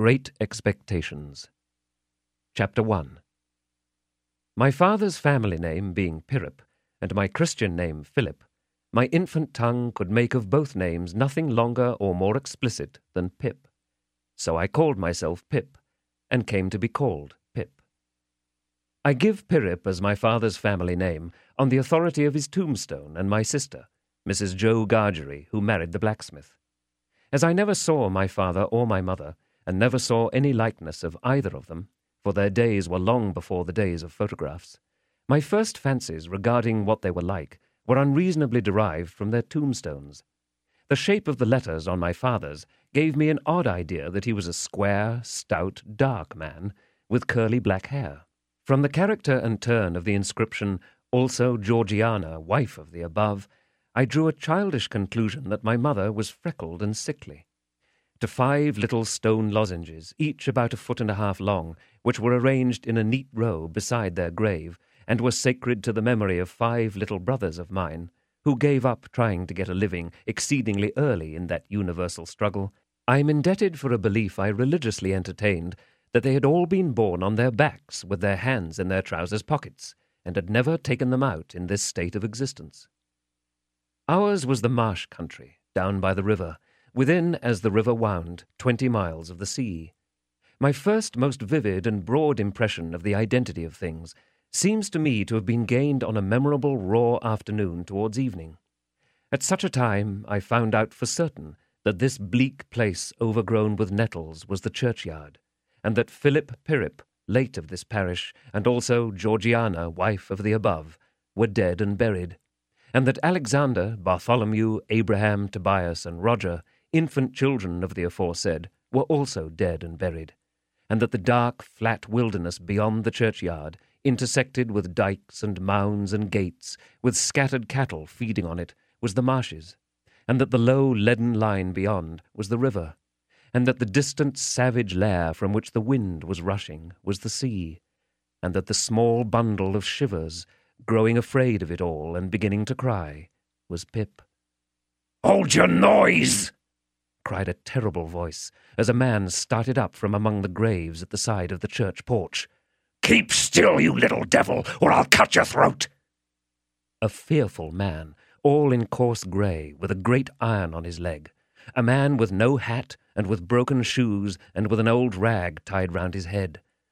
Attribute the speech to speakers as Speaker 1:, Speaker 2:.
Speaker 1: Great Expectations. Chapter 1. My father's family name being Pirrip, and my Christian name Philip, my infant tongue could make of both names nothing longer or more explicit than Pip. So I called myself Pip, and came to be called Pip. I give Pirrip as my father's family name on the authority of his tombstone and my sister, Mrs. Joe Gargery, who married the blacksmith. As I never saw my father or my mother, and never saw any likeness of either of them, for their days were long before the days of photographs, my first fancies regarding what they were like were unreasonably derived from their tombstones. The shape of the letters on my father's gave me an odd idea that he was a square, stout, dark man with curly black hair. From the character and turn of the inscription, "Also Georgiana, wife of the above," I drew a childish conclusion that my mother was freckled and sickly. To 5 little stone lozenges, each about 1.5 feet long, which were arranged in a neat row beside their grave, and were sacred to the memory of 5 little brothers of mine, who gave up trying to get a living exceedingly early in that universal struggle, I am indebted for a belief I religiously entertained that they had all been born on their backs with their hands in their trousers' pockets, and had never taken them out in this state of existence. Ours was the marsh country, down by the river, within, as the river wound, 20 miles of the sea. My first most vivid and broad impression of the identity of things seems to me to have been gained on a memorable raw afternoon towards evening. At such a time I found out for certain that this bleak place overgrown with nettles was the churchyard, and that Philip Pirrip, late of this parish, and also Georgiana, wife of the above, were dead and buried, and that Alexander, Bartholomew, Abraham, Tobias, and Roger, infant children of the aforesaid, were also dead and buried, and that the dark, flat wilderness beyond the churchyard, intersected with dikes and mounds and gates, with scattered cattle feeding on it, was the marshes, and that the low leaden line beyond was the river, and that the distant savage lair from which the wind was rushing was the sea, and that the small bundle of shivers, growing afraid of it all and beginning to cry, was Pip. "Hold your noise!" cried a terrible voice, as a man started up from among the graves at the side of the church porch. "Keep still, you little devil, or I'll cut your throat!" A fearful man, all in coarse grey, with a great iron on his leg, a man with no hat and with broken shoes and with an old rag tied round his head,